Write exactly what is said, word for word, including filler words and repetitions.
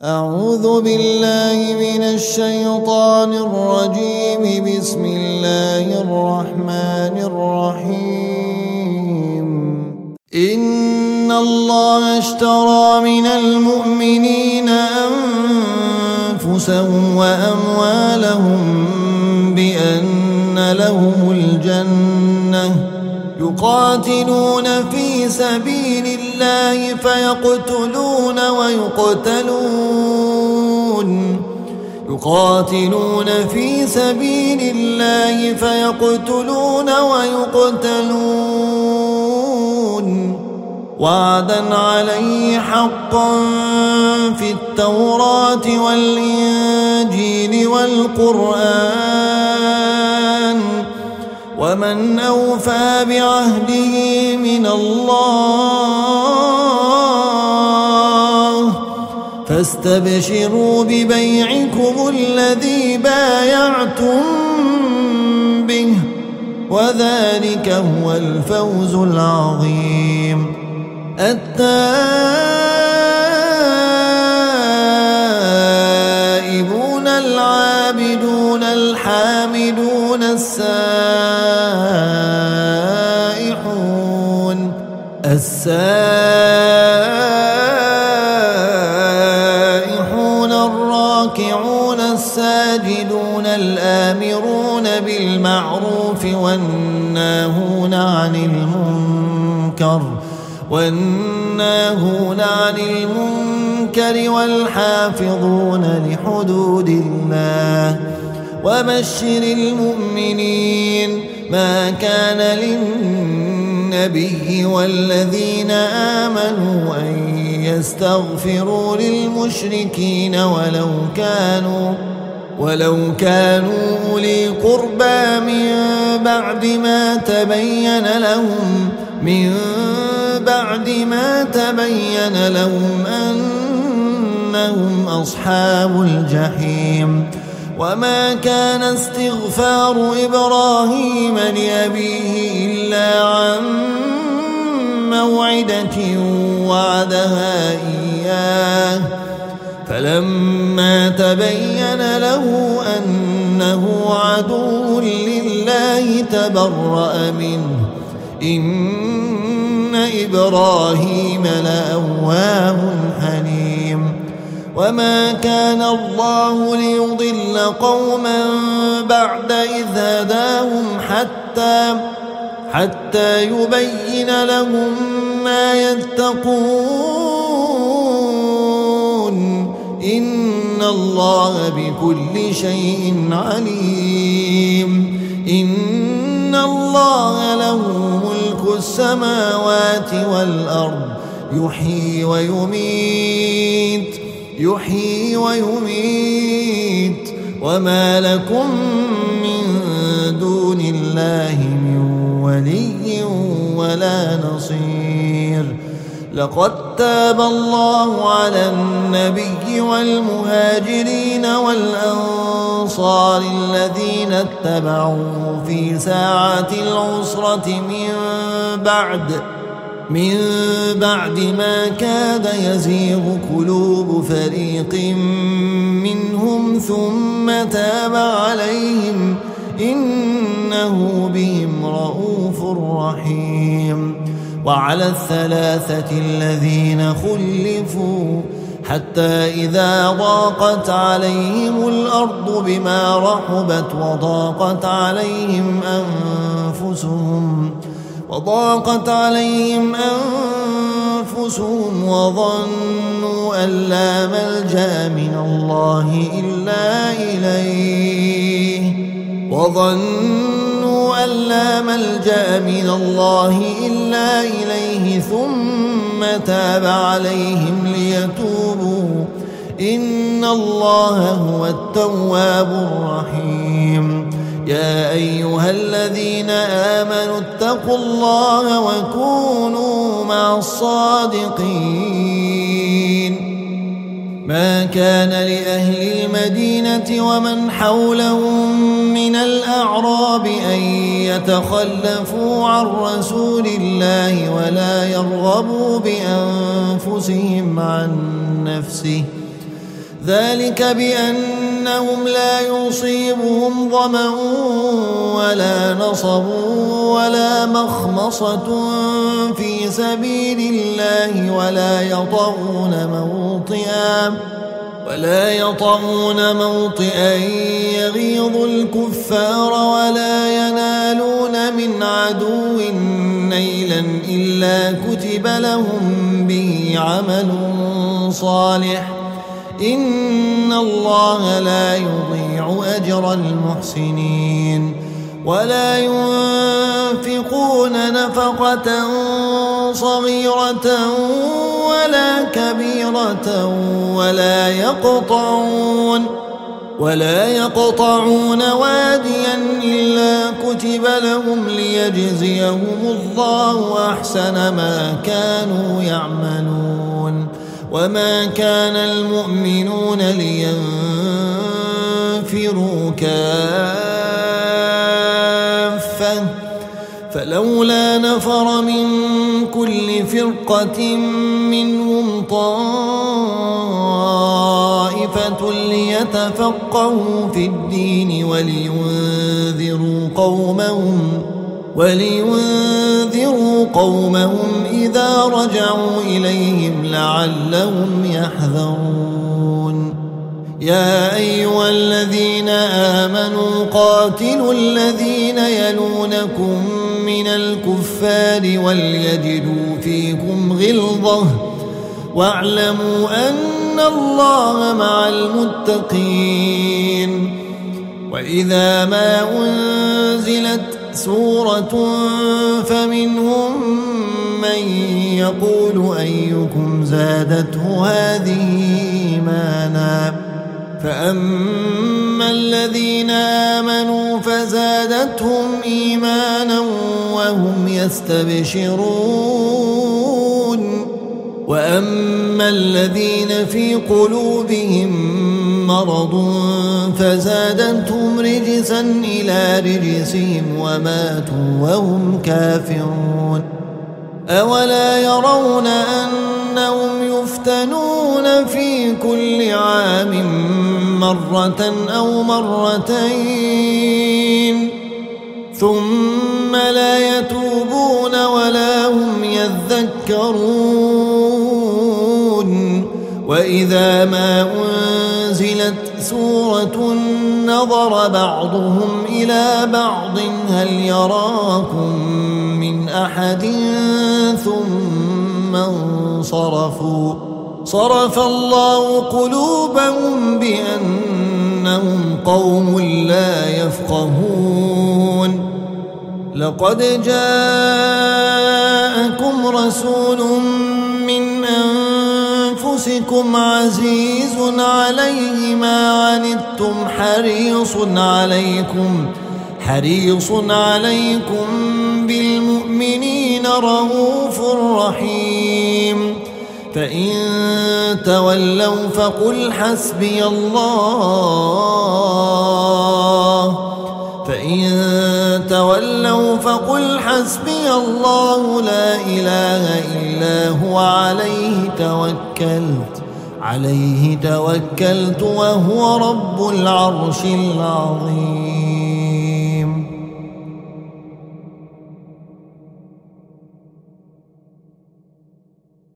أعوذ بالله من الشيطان الرجيم. بسم الله الرحمن الرحيم. إن الله اشترى من المؤمنين أنفسهم وأموالهم بأن لهم الجنة يقاتلون في سبيل الله فيقتلون ويقتلون يقاتلون في سبيل الله فيقتلون ويقتلون وعدا عليه حقا في التوراة والإنجيل والقرآن ومن أوفى بعهده من الله فاستبشروا ببيعكم الذي بايعتم به وذلك هو الفوز العظيم. التائبون العابدون الحامدون السائحون السائحون الراكعون الساجدون الآمرون بالمعروف والناهون عن المنكر والناهون عن المنكر والحافظون لحدود الله وبشر المؤمنين. ما كان للنبي والذين آمنوا أن يستغفروا للمشركين ولو كانوا ولو كانوا أولي قربى من بعد ما تبين لهم من بعد ما تبين لهم أنهم أصحاب الجحيم. وما كان استغفار إبراهيم لأبيه إلا عن موعدة وعدها إياه فلما تبين له أنه عدو لله تبرأ منه إن إبراهيم لأواه حليم. وما كان الله ليضل قوما بعد إذ هداهم حتى حتى يبين لهم ما يتقون إن الله بكل شيء عليم. إن الله له ملك السماوات والأرض يحيي ويميت يحيي ويميت وما لكم من دون الله من ولي ولا نصير. لقد تاب الله على النبي والمهاجرين والأنصار الذين اتبعوه في ساعة العسرة من بعد من بعد ما كاد يزيغ قلوب فريق منهم ثم تاب عليهم إنه بهم رؤوف رحيم. وعلى الثلاثة الذين خلفوا حتى إذا ضاقت عليهم الأرض بما رحبت وضاقت عليهم أنفسهم وضاقت عليهم أنفسهم وظنوا أن لا ملجأ من الله إلا إليه وظنوا أن لا ملجأ من الله إلا إليه ثم تاب عليهم ليتوبوا إن الله هو التواب الرحيم. يا أيها الذين آمنوا اتقوا الله وكونوا مع الصادقين. ما كان لأهل المدينة ومن حولهم من الأعراب أن يتخلفوا عن رسول الله ولا يرغبوا بأنفسهم عن نفسه ذلك بأنهم لا يصيبهم ظمأ ولا نصب ولا مخمصة في سبيل الله ولا يطعون موطئا ولا يطعون موطئا يغيظ الكفار ولا ينالون من عدو نيلا إلا كتب لهم به عمل صالح إن الله لا يضيع أجر المحسنين ولا ينفقون نفقة صغيرة ولا كبيرة ولا يقطعون ولا يقطعون واديا إلا كتب لهم ليجزيهم الله أحسن ما كانوا يعملون وما كان المؤمنون لينفروا كافة فلولا نفر من كل فرقة منهم طائفة ليتفقهوا في الدين ولينذروا قومهم ولينذروا قومهم إذا رجعوا إليهم لعلهم يحذرون يا أيها الذين آمنوا قاتلوا الذين يلونكم من الكفار وليجدوا فيكم غلظة واعلموا أن الله مع المتقين وإذا ما أنزلت سورة فمنهم من يقول أيكم زادته هذه إيمانا فأما الذين آمنوا فزادتهم إيمانا وهم يستبشرون وأما الذين في قلوبهم مرض فزادتهم رجسا إلى رجسهم وماتوا وهم كافرون أولا يرون أنهم يفتنون في كل عام مرة أو مرتين ثم لا يتوبون ولا هم يذكرون وإذا ما أنزلت سورة نظر بعضهم إلى بعض هل يراكم من أحد ثم انصرفوا صرف الله قلوبهم بأنهم قوم لا يفقهون لقد جاءكم رسول من أنفسكم عزيز عليه ما عنتم حريص عليكم حريص عليكم بالمؤمنين رؤوف رحيم فإن تولوا فقل حسبي الله فإن تولوا فقل حسبي الله لا إله إلا هو عليه توكلت عليه توكلت وهو رب العرش العظيم